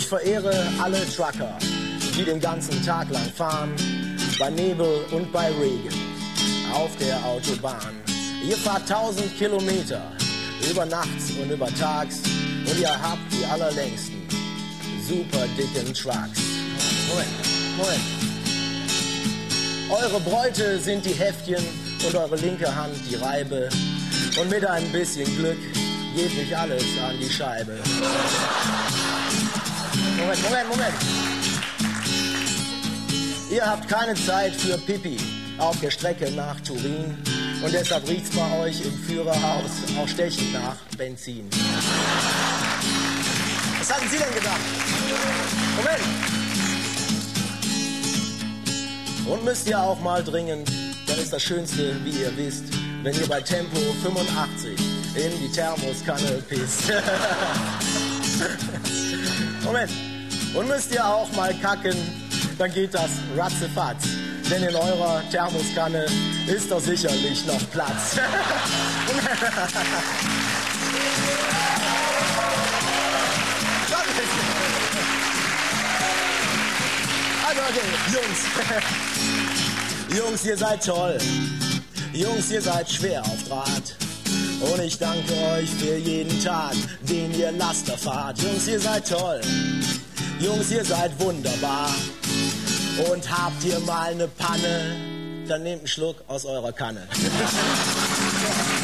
Ich verehre alle Trucker, die den ganzen Tag lang fahren, bei Nebel und bei Regen auf der Autobahn. Ihr fahrt 1000 Kilometer, über nachts und über tags, und ihr habt die allerlängsten, super dicken Trucks. Moment. Eure Bräute sind die Heftchen und eure linke Hand die Reibe. Und mit ein bisschen Glück geht nicht alles an die Scheibe. Moment. Ihr habt keine Zeit für Pipi auf der Strecke nach Turin. Und deshalb riecht's bei euch im Führerhaus auch stechend nach Benzin. Was hatten Sie denn gedacht? Moment. Und müsst ihr auch mal dringend, dann ist das Schönste, wie ihr wisst, wenn ihr bei Tempo 85 in die Thermoskanne pisst. Moment. Und müsst ihr auch mal kacken, dann geht das ratzefatz. Denn in eurer Thermoskanne ist doch sicherlich noch Platz. Also okay, Jungs, ihr seid toll. Jungs, ihr seid schwer auf Draht. Und ich danke euch für jeden Tag, den ihr Laster fahrt. Jungs, ihr seid toll. Jungs, ihr seid wunderbar. Und habt ihr mal eine Panne, dann nehmt einen Schluck aus eurer Kanne.